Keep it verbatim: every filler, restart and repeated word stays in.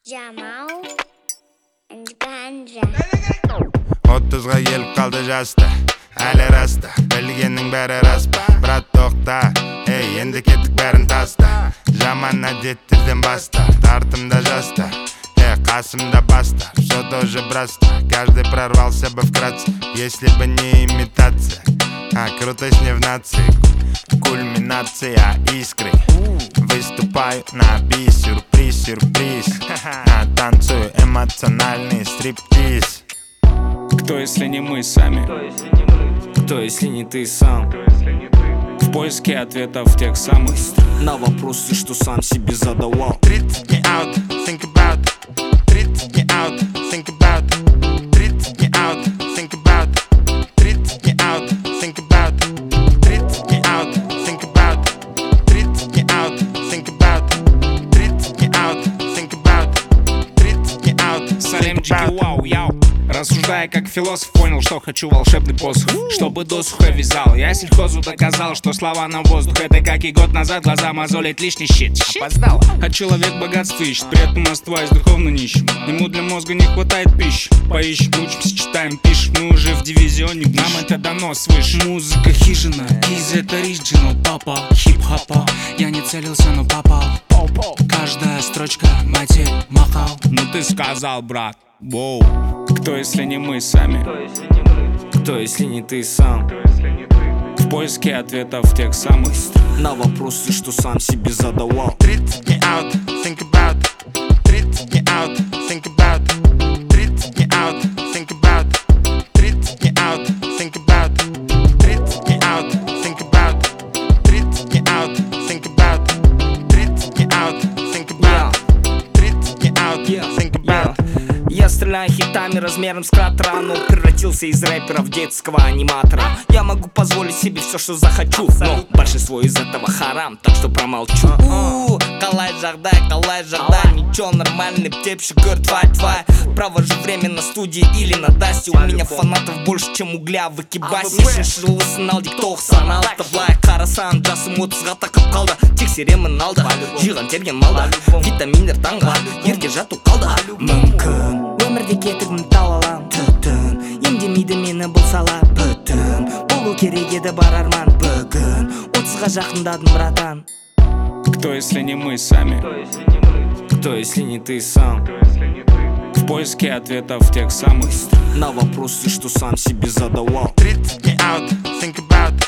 Jamal and Ganja. O'ttizga kelib qoldi jasta, hali rasta, bilganning bari raspa. Brat to'xta, ey endi ketdik barin tasta. Jamanna jettirdim basta, tartimda jasta, ey qasimda basta. Все тоже браста, каждый прорвался бы вкратце, если бы не имитация. А крутость не в нации, кульминация искры. Выступаю на бис, сюрприз, сюрприз. А танцую эмоциональный стриптиз. Кто, если не мы сами? Кто, если не ты сам? В поиске ответов тех самых на вопросы, что сам себе задавал. тридцать не out, think about. тридцать не out, think about. тридцать не out, think about. тридцать не out, think about. тридцать не out, think about. тридцать не out, think about. тридцать не out, think about. тридцать не out, Салем джики вау, яу. Рассуждая как философ, понял, что хочу волшебный посох, чтобы досуха вязал. Я сельхозу доказал, что слова на воздух. Это как и год назад глаза мозолит лишний щит. Опоздал. А человек богатство ищет, при этом оставаясь духовно нищим. Ему для мозга не хватает пищи. Поищем, учимся, читаем, пишем. Мы уже в дивизионе, нам это дано свыше. Музыка хижина, из это оригинал, папа, хип-хопа. Я не целился, но попал. Каждая строчка матерь махал. Ну ты сказал, брат, воу. Кто, если не мы сами? Кто, если не ты сам? В поиске ответов тех самых на вопросы, что сам себе задавал. тридцать не out, think about. тридцать не out, think about. тридцать не out, think about. тридцать не out, think about. тридцать не out, think about. тридцать не out, think about. тридцать не out, think about. тридцать не out, think about. Я стреляю хитами размером с кратера, но превратился из рэпера в детского аниматора. Я могу позволить себе все, что захочу, но большинство из этого харам, так что промолчу. У-у-у, қалай жағдай, қалай жағдай, ничего, нормальный птеп, шүкір, твай-твай. Провожу время на студии или на дасте. У меня фанатов больше, чем угля в экибасе. Бесінші жылы сынал, диктоқ санал, тавлай қарасам, жасым отызға тақып қалды. Тексеремін алды, жиған терген малды, витаминдер таңға, ерте жату қалды. Мүмкін өмірде кетігім талалам, түтін емдемейді мені бұл сала, бүтін болу керек еді бар арман. Бүгін отызға жақындадым, братан. Кто, если не мы сами? Кто, если не ты сам? В поиске ответов тех самых на вопросы, что сам себе задавал. тридцать не out, think about.